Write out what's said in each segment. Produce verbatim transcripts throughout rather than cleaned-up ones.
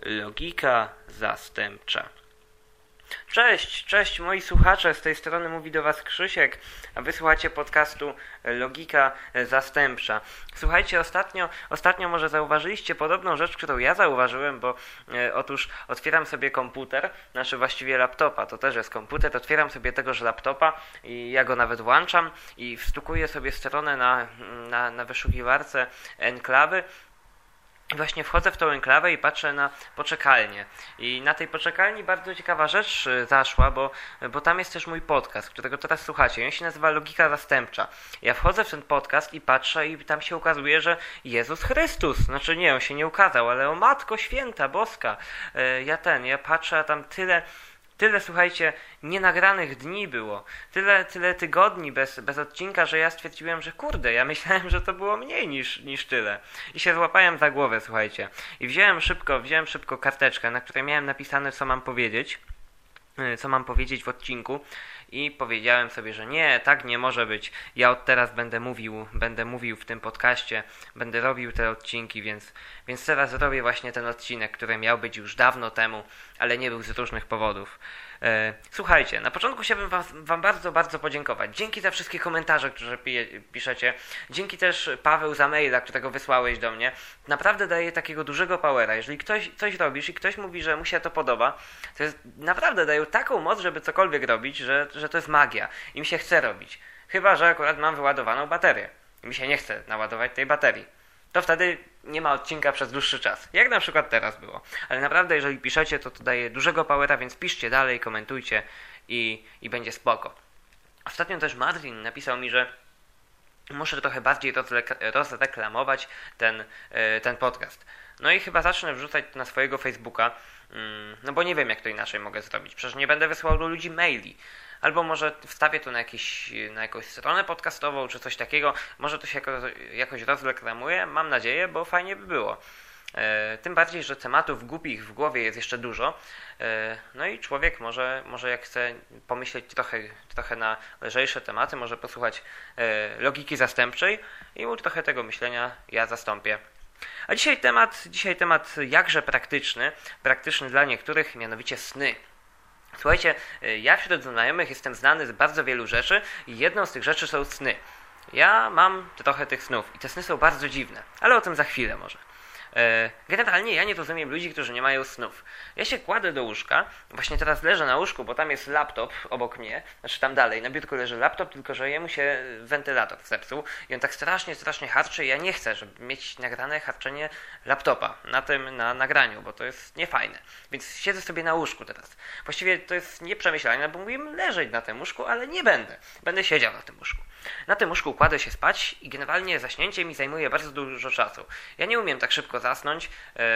Logika zastępcza. Cześć, cześć moi słuchacze, z tej strony mówi do was Krzysiek, a wysłuchacie podcastu Logika Zastępcza. Słuchajcie, ostatnio, ostatnio może zauważyliście podobną rzecz, którą ja zauważyłem, bo e, otóż otwieram sobie komputer, znaczy właściwie laptopa, to też jest komputer, otwieram sobie tegoż laptopa i ja go nawet włączam i wstukuję sobie stronę na, na, na wyszukiwarce enklawy. I właśnie wchodzę w tą enklawę i patrzę na poczekalnię. I na tej poczekalni bardzo ciekawa rzecz zaszła, bo, bo tam jest też mój podcast, którego teraz słuchacie. On się nazywa Logika Zastępcza. Ja wchodzę w ten podcast i patrzę i tam się ukazuje, że Jezus Chrystus. Znaczy nie, on się nie ukazał, ale o Matko Święta, Boska. Ja ten, ja patrzę, a tam tyle... Tyle, słuchajcie, nienagranych dni było, tyle, tyle tygodni bez, bez odcinka, że ja stwierdziłem, że kurde, ja myślałem, że to było mniej niż, niż tyle. I się złapałem za głowę, słuchajcie. I wziąłem szybko, wziąłem szybko karteczkę, na której miałem napisane, co mam powiedzieć, co mam powiedzieć w odcinku. I powiedziałem sobie, że nie, tak nie może być. Ja od teraz będę mówił, będę mówił w tym podcaście, będę robił te odcinki, więc, więc teraz robię właśnie ten odcinek, który miał być już dawno temu, ale nie był z różnych powodów. E, słuchajcie, na początku chciałbym wam, wam bardzo, bardzo podziękować. Dzięki za wszystkie komentarze, które pije, piszecie. Dzięki też Paweł za maila, którego wysłałeś do mnie. Naprawdę daje takiego dużego powera. Jeżeli ktoś coś robisz i ktoś mówi, że mu się to podoba, to jest, naprawdę dają taką moc, żeby cokolwiek robić, że, że to jest magia. I mi się chce robić. Chyba że akurat mam wyładowaną baterię. I mi się nie chce naładować tej baterii. To wtedy nie ma odcinka przez dłuższy czas. Jak na przykład teraz było. Ale naprawdę, jeżeli piszecie, to to daje dużego powera, więc piszcie dalej, komentujcie i, i będzie spoko. Ostatnio też Martin napisał mi, że muszę trochę bardziej rozre- rozreklamować ten, yy, ten podcast. No i chyba zacznę wrzucać na swojego Facebooka, yy, no bo nie wiem, jak to inaczej mogę zrobić. Przecież nie będę wysyłał do ludzi maili. Albo może wstawię to na, jakiś, na jakąś stronę podcastową, czy coś takiego. Może to się jako, jakoś rozreklamuje, mam nadzieję, bo fajnie by było. E, tym bardziej, że tematów głupich w głowie jest jeszcze dużo. E, no i człowiek może, może jak chce pomyśleć trochę, trochę na lżejsze tematy, może posłuchać e, logiki zastępczej i mu trochę tego myślenia ja zastąpię. A dzisiaj temat, dzisiaj temat jakże praktyczny, praktyczny dla niektórych, mianowicie sny. Słuchajcie, ja wśród znajomych jestem znany z bardzo wielu rzeczy i jedną z tych rzeczy są sny. Ja mam trochę tych snów i te sny są bardzo dziwne, ale o tym za chwilę może. Generalnie ja nie rozumiem ludzi, którzy nie mają snów. Ja się kładę do łóżka, właśnie teraz leżę na łóżku, bo tam jest laptop obok mnie, znaczy tam dalej, na biurku leży laptop, tylko że jemu się wentylator zepsuł i on tak strasznie, strasznie harczy i ja nie chcę, żeby mieć nagrane harczenie laptopa na tym, na nagraniu, bo to jest niefajne. Więc siedzę sobie na łóżku teraz. Właściwie to jest nieprzemyślane, bo mówiłem leżeć na tym łóżku, ale nie będę. Będę siedział na tym łóżku. Na tym łóżku kładę się spać i generalnie zaśnięcie mi zajmuje bardzo dużo czasu. Ja nie umiem tak szybko zasnąć.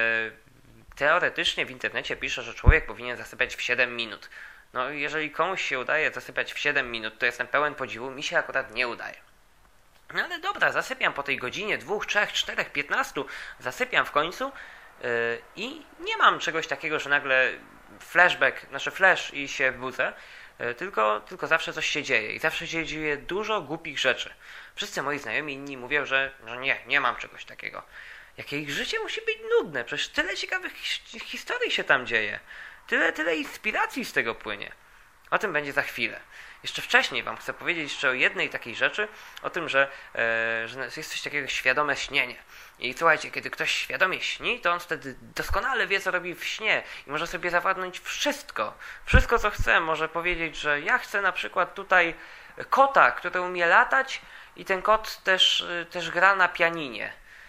Teoretycznie w internecie pisze, że człowiek powinien zasypiać w siedem minut. No jeżeli komuś się udaje zasypiać w siedem minut, to jestem pełen podziwu, mi się akurat nie udaje. No ale dobra, zasypiam po tej godzinie, dwóch, trzech, czterech, piętnastu, zasypiam w końcu yy, i nie mam czegoś takiego, że nagle flashback, znaczy flash i się budzę, yy, tylko, tylko zawsze coś się dzieje i zawsze się dzieje dużo głupich rzeczy. Wszyscy moi znajomi inni mówią, że, że nie, nie mam czegoś takiego. Jakie ich życie musi być nudne, przecież tyle ciekawych his- historii się tam dzieje, tyle, tyle inspiracji z tego płynie. O tym będzie za chwilę. Jeszcze wcześniej wam chcę powiedzieć jeszcze o jednej takiej rzeczy, o tym, że, e, że jest coś takiego świadome śnienie. I słuchajcie, kiedy ktoś świadomie śni, to on wtedy doskonale wie, co robi w śnie i może sobie zawładnąć wszystko. Wszystko, co chce. Może powiedzieć, że ja chcę na przykład tutaj kota, który umie latać i ten kot też, też gra na pianinie.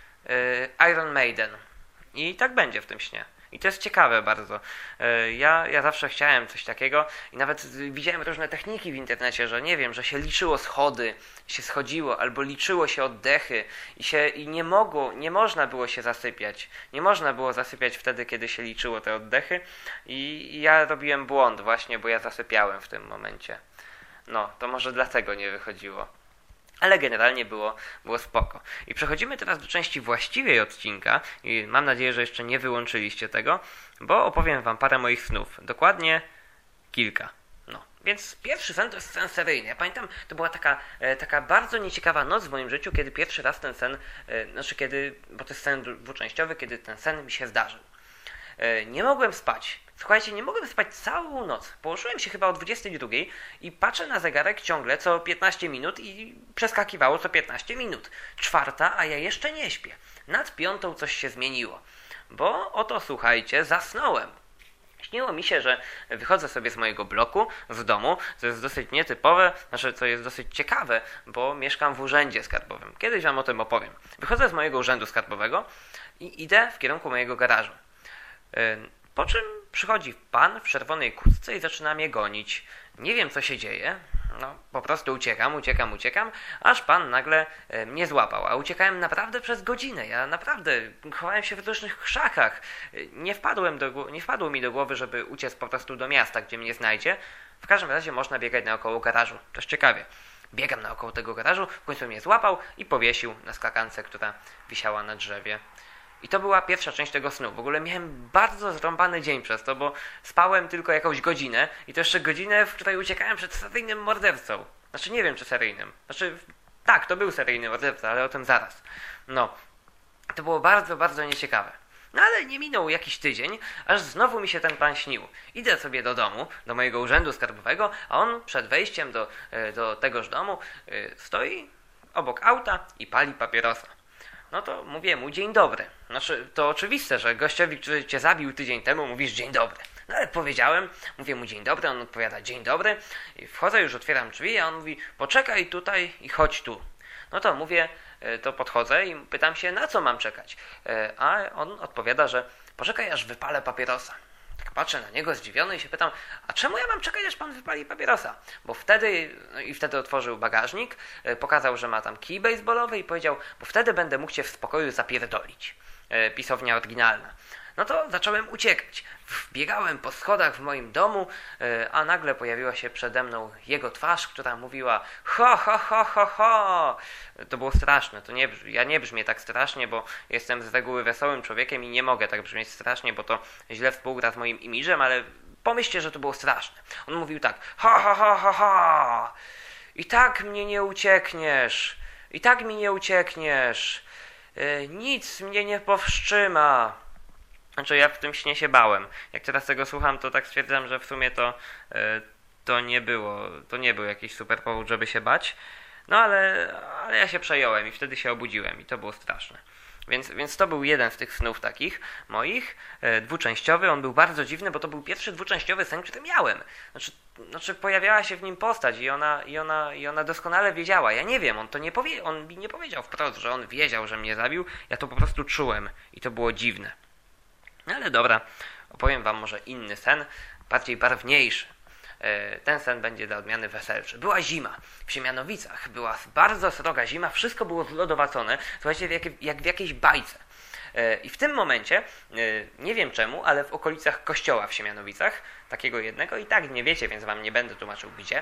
Iron Maiden. I tak będzie w tym śnie. I to jest ciekawe bardzo. Ja, ja zawsze chciałem coś takiego i nawet widziałem różne techniki w internecie, że nie wiem, że się liczyło schody, się schodziło, albo liczyło się oddechy i, się, i nie mogło, nie można było się zasypiać. Nie można było zasypiać wtedy, kiedy się liczyło te oddechy i, i ja robiłem błąd właśnie, bo ja zasypiałem w tym momencie. No, to może dlatego nie wychodziło. Ale generalnie było, było spoko. I przechodzimy teraz do części właściwej odcinka i mam nadzieję, że jeszcze nie wyłączyliście tego, bo opowiem wam parę moich snów. Dokładnie kilka. No, więc pierwszy sen to jest sen seryjny. Ja pamiętam, to była taka, e, taka bardzo nieciekawa noc w moim życiu, kiedy pierwszy raz ten sen, e, znaczy kiedy, bo to jest sen dwuczęściowy, kiedy ten sen mi się zdarzył. e, nie mogłem spać. Słuchajcie, nie mogłem spać całą noc. Położyłem się chyba o dwudziestej drugiej i patrzę na zegarek ciągle co piętnaście minut i przeskakiwało co piętnaście minut. Czwarta, a ja jeszcze nie śpię. Nad piątą coś się zmieniło. Bo oto, słuchajcie, zasnąłem. Śniło mi się, że wychodzę sobie z mojego bloku, z domu, co jest dosyć nietypowe, znaczy co jest dosyć ciekawe, bo mieszkam w urzędzie skarbowym. Kiedyś wam o tym opowiem. Wychodzę z mojego urzędu skarbowego i idę w kierunku mojego garażu. Po czym przychodzi pan w czerwonej kurtce i zaczyna mnie gonić. Nie wiem, co się dzieje. No, po prostu uciekam, uciekam, uciekam, aż pan nagle e, mnie złapał. A uciekałem naprawdę przez godzinę. Ja naprawdę chowałem się w różnych krzakach. Nie, wpadłem do, nie wpadło mi do głowy, żeby uciec po prostu do miasta, gdzie mnie znajdzie. W każdym razie można biegać naokoło garażu. Też ciekawie. Biegam naokoło tego garażu, w końcu mnie złapał i powiesił na skakance, która wisiała na drzewie. I to była pierwsza część tego snu. W ogóle miałem bardzo zrąbany dzień przez to, bo spałem tylko jakąś godzinę i to jeszcze godzinę, w której uciekałem przed seryjnym mordercą. Znaczy nie wiem, czy seryjnym. Znaczy tak, to był seryjny morderca, ale o tym zaraz. No, to było bardzo, bardzo nieciekawe. No ale nie minął jakiś tydzień, aż znowu mi się ten pan śnił. Idę sobie do domu, do mojego urzędu skarbowego, a on przed wejściem do, do tegoż domu stoi obok auta i pali papierosa. No to mówię mu dzień dobry. Znaczy, to oczywiste, że gościowi, który cię zabił tydzień temu, mówisz dzień dobry. No ale powiedziałem, mówię mu dzień dobry, on odpowiada dzień dobry. I wchodzę, już otwieram drzwi, a on mówi poczekaj tutaj i chodź tu. No to mówię, to podchodzę i pytam się, na co mam czekać. A on odpowiada, że poczekaj, aż wypalę papierosa. Tak patrzę na niego zdziwiony i się pytam, a czemu ja mam czekać, aż pan wypali papierosa? Bo wtedy, no i wtedy otworzył bagażnik, pokazał, że ma tam kij bejsbolowy i powiedział, bo wtedy będę mógł cię w spokoju zapierdolić. Pisownia oryginalna. No to zacząłem uciekać. Wbiegałem po schodach w moim domu, a nagle pojawiła się przede mną jego twarz, która mówiła ho, ho, ho, ho, ho. To było straszne. To nie, ja nie brzmię tak strasznie, bo jestem z reguły wesołym człowiekiem i nie mogę tak brzmieć strasznie, bo to źle współgra z moim imidżem, ale pomyślcie, że to było straszne. On mówił tak ho, ho, ho, ho, ho. I tak mnie nie uciekniesz. I tak mi nie uciekniesz. Nic mnie nie powstrzyma. Znaczy ja w tym śnie się bałem. Jak teraz tego słucham, to tak stwierdzam, że w sumie to, to nie było, to nie był jakiś super powód, żeby się bać. No ale, ale ja się przejąłem i wtedy się obudziłem i to było straszne. Więc, więc to był jeden z tych snów takich moich, e, dwuczęściowy. On był bardzo dziwny, bo to był pierwszy dwuczęściowy sen, który miałem. Znaczy, znaczy pojawiała się w nim postać i ona, i, ona, i ona doskonale wiedziała. Ja nie wiem, on to nie powie, on mi nie powiedział wprost, że on wiedział, że mnie zabił. Ja to po prostu czułem i to było dziwne. No ale dobra, opowiem wam może inny sen, bardziej barwniejszy. Ten sen będzie dla odmiany weselszy. Była zima w Siemianowicach, była bardzo sroga zima, wszystko było zlodowacone, słuchajcie, jak, jak w jakiejś bajce. I w tym momencie, nie wiem czemu, ale w okolicach kościoła w Siemianowicach, takiego jednego, i tak nie wiecie, więc wam nie będę tłumaczył gdzie,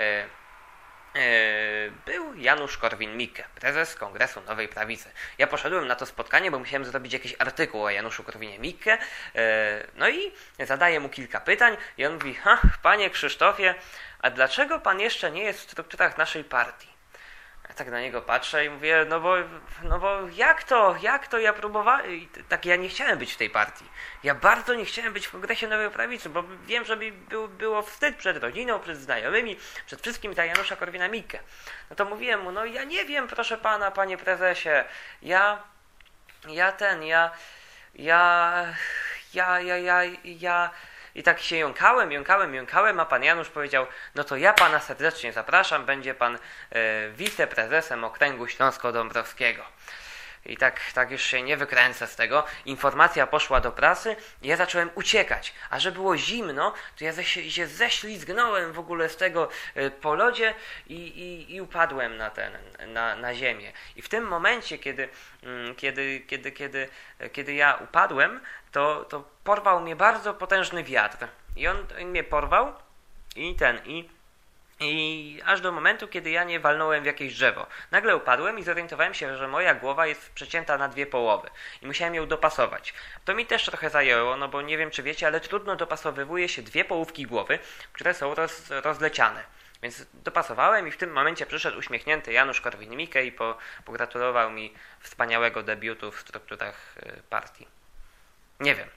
był Janusz Korwin-Mikke, prezes Kongresu Nowej Prawicy. Ja poszedłem na to spotkanie, bo musiałem zrobić jakiś artykuł o Januszu Korwinie-Mikke. No i zadaję mu kilka pytań i on mówi, ha, panie Krzysztofie, a dlaczego pan jeszcze nie jest w strukturach naszej partii? Ja tak na niego patrzę i mówię, no bo, no bo jak to, jak to ja próbowałem, tak ja nie chciałem być w tej partii. Ja bardzo nie chciałem być w Kongresie Nowej Prawicy, bo wiem, że mi był, było wstyd przed rodziną, przed znajomymi, przed wszystkim za Janusza Korwina-Mikke. No to mówiłem mu, no ja nie wiem, proszę pana, panie prezesie, ja, ja ten, ja, ja, ja, ja, ja, ja... I tak się jąkałem, jąkałem, jąkałem, a pan Janusz powiedział, no to ja pana serdecznie zapraszam, będzie pan e, wiceprezesem Okręgu Śląsko-Dąbrowskiego. I tak, tak już się nie wykręcę z tego. Informacja poszła do prasy i ja zacząłem uciekać. A że było zimno, to ja ze, się ześlizgnąłem w ogóle z tego e, po lodzie i, i, i upadłem na, ten, na, na ziemię. I w tym momencie, kiedy, mm, kiedy, kiedy, kiedy, kiedy ja upadłem, to, to porwał mnie bardzo potężny wiatr. I on, on mnie porwał i ten, i, i aż do momentu, kiedy ja nie walnąłem w jakieś drzewo. Nagle upadłem i zorientowałem się, że moja głowa jest przecięta na dwie połowy. I musiałem ją dopasować. To mi też trochę zajęło, no bo nie wiem, czy wiecie, ale trudno dopasowywuje się dwie połówki głowy, które są roz, rozleciane. Więc dopasowałem i w tym momencie przyszedł uśmiechnięty Janusz Korwin-Mikke i po, pogratulował mi wspaniałego debiutu w strukturach y, partii. Nie wiem.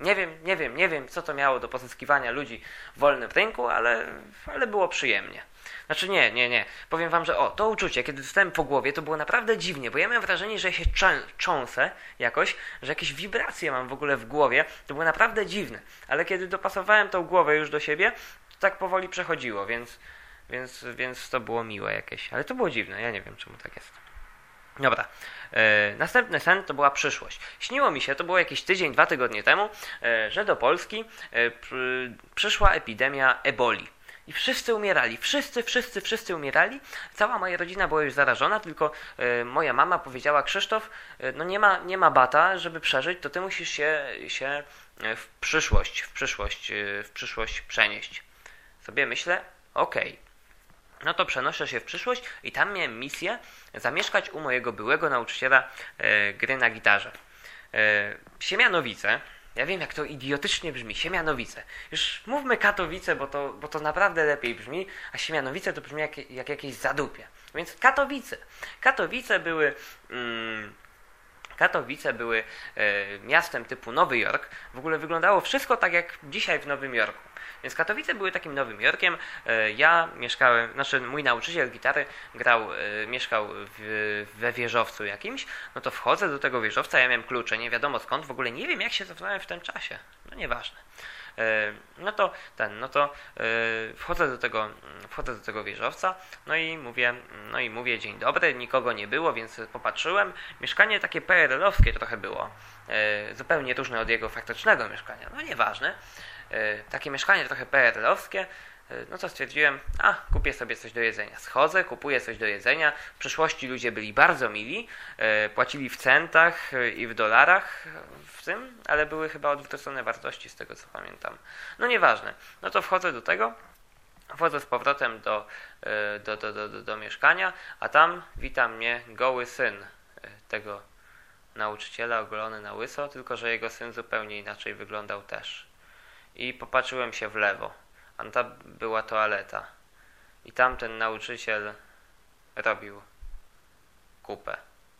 Nie wiem, nie wiem, nie wiem, co to miało do pozyskiwania ludzi w wolnym rynku, ale, ale było przyjemnie. Znaczy nie, nie, nie. Powiem wam, że o, to uczucie, kiedy dostałem po głowie, to było naprawdę dziwnie, bo ja miałem wrażenie, że się cząsę jakoś, że jakieś wibracje mam w ogóle w głowie. To było naprawdę dziwne. Ale kiedy dopasowałem tą głowę już do siebie, to tak powoli przechodziło, więc, więc, więc to było miłe jakieś. Ale to było dziwne, ja nie wiem, czemu tak jest. Dobra, e, następny sen to była przyszłość. Śniło mi się, to było jakiś tydzień, dwa tygodnie temu, e, że do Polski e, przy, przyszła epidemia eboli. I wszyscy umierali, wszyscy, wszyscy, wszyscy umierali. Cała moja rodzina była już zarażona, tylko e, moja mama powiedziała: Krzysztof, e, no nie ma, nie ma bata, żeby przeżyć, to ty musisz się, się w przyszłość, w przyszłość, e, w przyszłość przenieść. Sobie myślę, okej. Okay. No to przenoszę się w przyszłość i tam miałem misję zamieszkać u mojego byłego nauczyciela e, gry na gitarze. E, Siemianowice, ja wiem jak to idiotycznie brzmi, Siemianowice. Już mówmy Katowice, bo to, bo to naprawdę lepiej brzmi, a Siemianowice to brzmi jak, jak jakieś zadupie. Więc Katowice. Katowice były... Mm, Katowice były e, miastem typu Nowy Jork. W ogóle wyglądało wszystko tak jak dzisiaj w Nowym Jorku. Więc Katowice były takim Nowym Jorkiem. E, ja mieszkałem, znaczy mój nauczyciel gitary grał, e, mieszkał w, we wieżowcu jakimś. No to wchodzę do tego wieżowca, ja miałem klucze, nie wiadomo skąd, w ogóle nie wiem jak się cofnąłem w tym czasie. No nieważne. No to ten, no to yy, wchodzę do tego, wchodzę do tego wieżowca, no i mówię, no i mówię dzień dobry, nikogo nie było, więc popatrzyłem. Mieszkanie takie P R L-owskie trochę było, yy, zupełnie różne od jego faktycznego mieszkania, no nieważne. Yy, takie mieszkanie trochę P R L-owskie. No to stwierdziłem, a kupię sobie coś do jedzenia. Schodzę, kupuję coś do jedzenia. W przyszłości ludzie byli bardzo mili, e, płacili w centach i w dolarach w tym, ale były chyba odwrócone wartości z tego co pamiętam. No nieważne. No to wchodzę do tego, wchodzę z powrotem do, e, do, do, do, do, do mieszkania, a tam wita mnie goły syn tego nauczyciela, ogolony na łyso, tylko że jego syn zupełnie inaczej wyglądał też. I popatrzyłem się w lewo. A tam była toaleta. I tam ten nauczyciel robił kupę.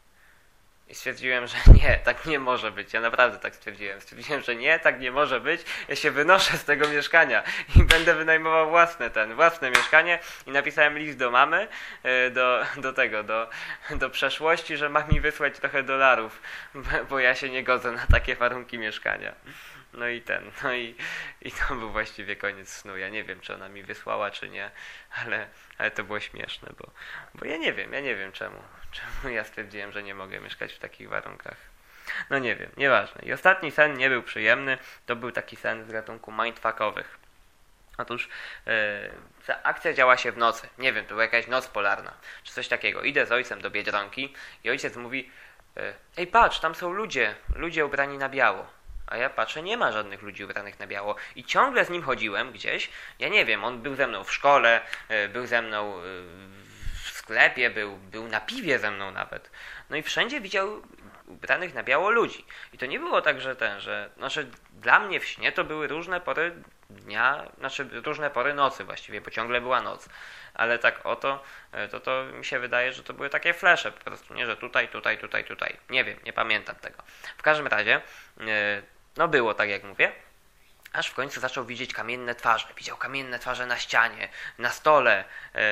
I stwierdziłem, że nie, tak nie może być. Ja naprawdę tak stwierdziłem. Stwierdziłem, że nie, tak nie może być. Ja się wynoszę z tego mieszkania i będę wynajmował własne ten, własne mieszkanie. I napisałem list do mamy, do, do tego, do, do przeszłości, że ma mi wysłać trochę dolarów, bo ja się nie godzę na takie warunki mieszkania. No i ten, no i, i to był właściwie koniec snu. Ja nie wiem, czy ona mi wysłała, czy nie, ale, ale to było śmieszne, bo, bo ja nie wiem, ja nie wiem czemu. Czemu ja stwierdziłem, że nie mogę mieszkać w takich warunkach. No nie wiem, nieważne. I ostatni sen nie był przyjemny, to był taki sen z gatunku mindfuckowych. Otóż yy, ta akcja działa się w nocy. Nie wiem, to była jakaś noc polarna, czy coś takiego. Idę z ojcem do Biedronki i ojciec mówi: yy, ej patrz, tam są ludzie, ludzie ubrani na biało. A ja patrzę, nie ma żadnych ludzi ubranych na biało. I ciągle z nim chodziłem gdzieś. Ja nie wiem, on był ze mną w szkole, był ze mną w sklepie, był, był na piwie ze mną nawet. No i wszędzie widział ubranych na biało ludzi. I to nie było tak, że ten, że... Znaczy, dla mnie w śnie to były różne pory dnia, znaczy różne pory nocy właściwie, bo ciągle była noc. Ale tak oto, to to mi się wydaje, że to były takie flesze po prostu, nie, że tutaj, tutaj, tutaj, tutaj. Nie wiem, nie pamiętam tego. W każdym razie... No było tak jak mówię, aż w końcu zaczął widzieć kamienne twarze. Widział kamienne twarze na ścianie, na stole, yy,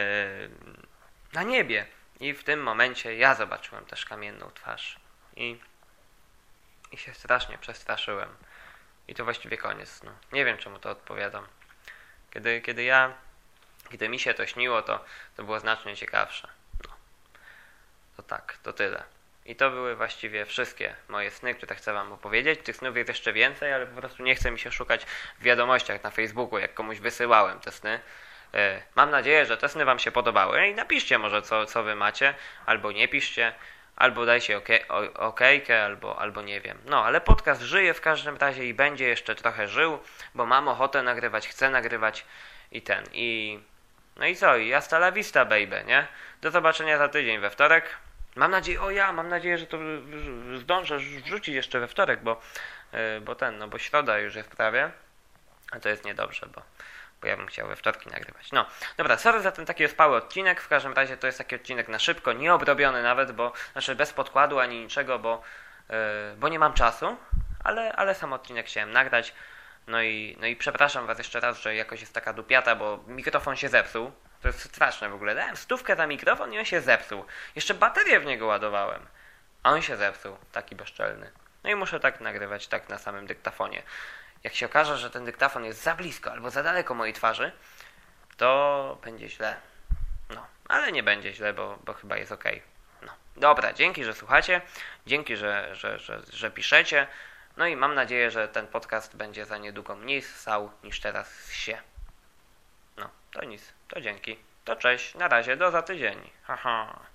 na niebie. I w tym momencie ja zobaczyłem też kamienną twarz. I, i się strasznie przestraszyłem. I to właściwie koniec. No. Nie wiem czemu to odpowiadam. Kiedy, kiedy ja, kiedy mi się to śniło, to, to było znacznie ciekawsze. No. To tak, to tyle. I to były właściwie wszystkie moje sny, które chcę wam opowiedzieć. Tych snów jest jeszcze więcej, ale po prostu nie chce mi się szukać w wiadomościach na Facebooku, jak komuś wysyłałem te sny. Mam nadzieję, że te sny wam się podobały i napiszcie może co, co wy macie, albo nie piszcie, albo dajcie okej, okejkę, albo, albo nie wiem. No, ale podcast żyje w każdym razie i będzie jeszcze trochę żył, bo mam ochotę nagrywać, chcę nagrywać i ten, i... No i co, i hasta la vista, baby, nie? Do zobaczenia za tydzień we wtorek. Mam nadzieję, o ja, mam nadzieję, że to zdążę wrzucić jeszcze we wtorek, bo, bo ten, no bo środa już jest prawie, a to jest niedobrze, bo, bo ja bym chciał we wtorki nagrywać. No, dobra, sorry za ten taki ospały odcinek, w każdym razie to jest taki odcinek na szybko, nieobrobiony nawet, bo, znaczy bez podkładu ani niczego, bo, bo nie mam czasu, ale, ale sam odcinek chciałem nagrać. No i, no i przepraszam was jeszcze raz, że jakoś jest taka dupiata, bo mikrofon się zepsuł. To jest straszne w ogóle. Dałem stówkę za mikrofon i on się zepsuł. Jeszcze baterię w niego ładowałem. A on się zepsuł. Taki bezczelny. No i muszę tak nagrywać, tak na samym dyktafonie. Jak się okaże, że ten dyktafon jest za blisko albo za daleko mojej twarzy, to będzie źle. No, ale nie będzie źle, bo, bo chyba jest okej. No, dobra, dzięki, że słuchacie. Dzięki, że, że, że, że piszecie. No i mam nadzieję, że ten podcast będzie za niedługo mniej ssał niż teraz się. No, to nic. To dzięki. To cześć. Na razie. Do za tydzień. Haha.